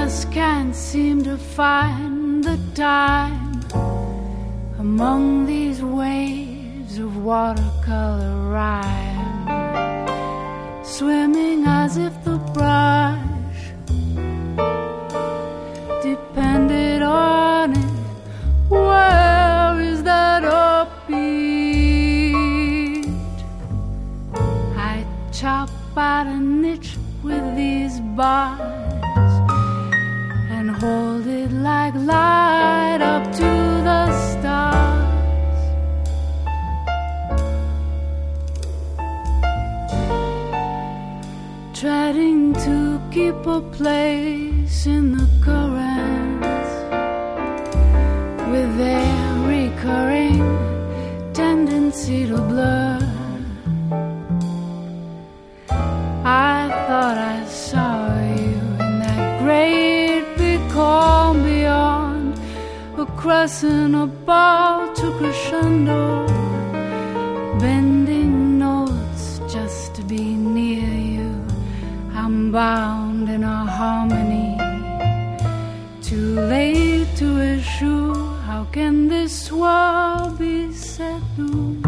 just can't seem to find the time among these waves of watercolor rhyme, swimming as if the brush depended on it. Where is that upbeat? I chop out a niche with these bars and hold it like light up to the stars. Trying to keep a place in the currents with their recurring tendency to blur. I thought I saw you in that great big calm beyond, a crescent about to crescendo, bending notes just to be near you. I'm bound in a harmony, too late to issue. How can this world be set loose?